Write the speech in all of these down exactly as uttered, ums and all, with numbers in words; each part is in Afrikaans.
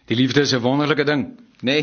Die liefde is 'n wonderlike ding, nee?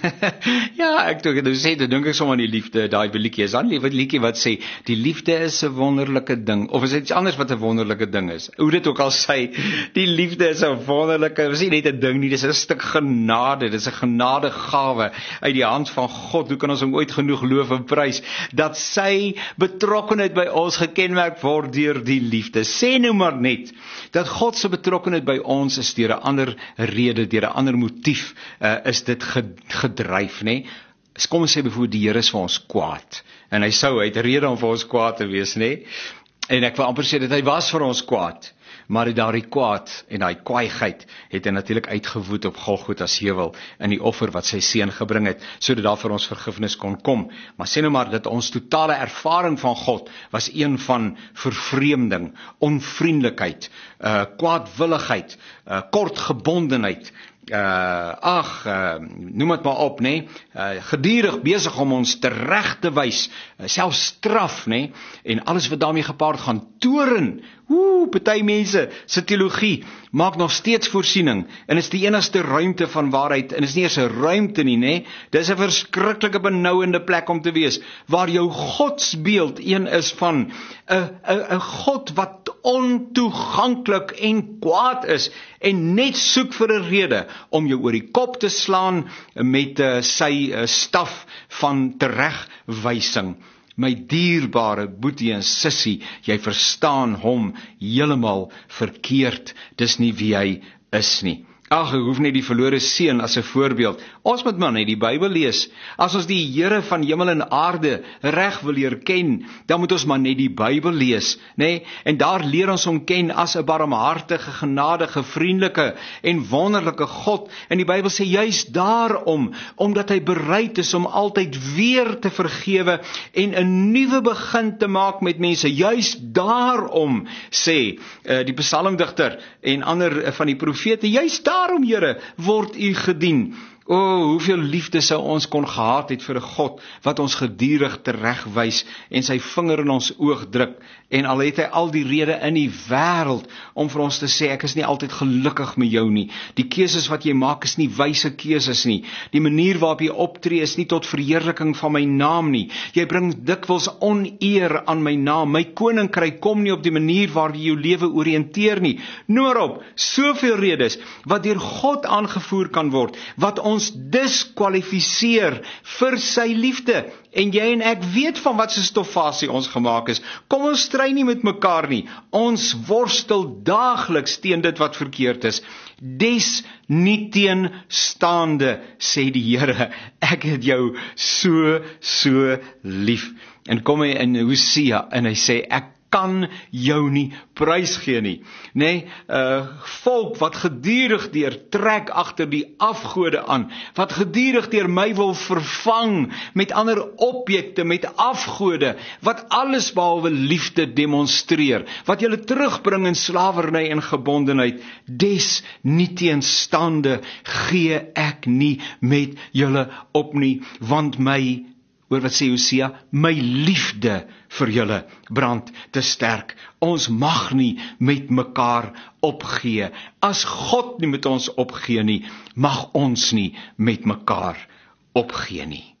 Ja, ek toe nou sê, dan dink ek sommer aan die liefde, daai liedjie, is dan liewe liedjie wat sê, die liefde is 'n wonderlike ding, of is dit iets anders wat 'n wonderlike ding is? Hoe dit ook al sê, die liefde is 'n wonderlike, is nie net 'n ding nie, dis 'n stuk genade, dis 'n genadegawe uit die hand van God. Hoe kan ons hom ooit genoeg loof en prys, dat sy betrokkenheid by ons gekenmerk word deur die liefde. Sê nou maar net, dat God se betrokkenheid by ons is deur 'n ander rede, deur 'n ander motief, uh, is dit gedryf, nê? Kom ons sê byvoorbeeld die Here is vir ons kwaad, en hy sou, hy het 'n rede om vir ons kwaad te wees, nê? En ek wil amper sê dat hy was vir ons kwaad, maar daardie kwaad en daai kwaaiheid het hy natuurlik uitgewoed op Golgotha se heuwel in die offer wat sy seun gebring het, sodat daar vir ons vergifnis kon kom. Maar sê nou maar dat ons totale ervaring van God was een van vervreemding, onvriendelikheid, uh, kwaadwilligheid, uh, kortgebondenheid, Uh, ag, uh, noem het maar op, nee, uh, gedurig besig om ons tereg te wys, uh, selfs straf, nee, en alles wat daarmee gepaard gaan, toren, woe, party mense, se teologie, maak nog steeds voorsiening, en is die enigste ruimte van waarheid, en is nie eers 'n ruimte nie, nee, dis 'n verskriklike benouende plek om te wees, waar jou godsbeeld een is van, 'n 'n 'n God wat ontoeganklik en kwaad is, en net soek vir 'n rede, om jou oor die kop te slaan met uh, sy uh, staf van teregwysing. My dierbare boetie en sissie, jy verstaan hom heeltemal verkeerd, dis nie wie hy is nie. Ag, ek hoef net die verlore seun as 'n voorbeeld. Ons moet maar net die Bybel lees. As ons die Here van hemel en aarde reg wil leer ken, dan moet ons maar net die Bybel lees, nê? Nee? En daar leer ons hom ken as 'n barmhartige, genadige, vriendelike en wonderlike God. En die Bybel sê juist daarom, omdat hy bereid is om altyd weer te vergewe en 'n nuwe begin te maak met mense. Juist daarom sê uh, die psalmdigter en ander uh, van die profete, juist daarom Daarom, Here, word u gedien. O, oh, hoeveel liefde sou ons kon gehad het vir 'n God wat ons gedurig teregwys en sy vinger in ons oog druk, en al het hy al die rede in die wêreld om vir ons te sê, ek is nie altyd gelukkig met jou nie, die keuses wat jy maak is nie wyse keuses nie, die manier waarop jy optree is nie tot verheerliking van my naam nie, jy bring dikwels oneer aan my naam, my koninkryk kom nie op die manier waarop jy jou lewe oriënteer nie, noem maar op, soveel redes wat deur God aangevoer kan word, wat ons ons diskwalifiseer vir sy liefde, en jy en ek weet van wat se stoffasie ons gemaak is. Kom ons stry nie met mekaar nie, ons worstel daagliks teen dit wat verkeerd is. Des nie teenstaande, sê die Here, ek het jou so, so lief. En kom hy in Hosea, en hy sê, ek kan jou nie prys gee nie. Nee, uh, volk wat gedurig deur trek agter die afgode aan, wat gedurig deur my wil vervang met ander objekte, met afgode, wat alles behalwe liefde demonstreer, wat julle terugbring in slawerny en gebondenheid, des nie teenstaande gee ek nie met julle op nie, want my Hoor wat sê Hosea, my liefde vir julle brand te sterk. Ons mag nie met mekaar opgee. As God nie met ons opgee nie, mag ons nie met mekaar opgee nie.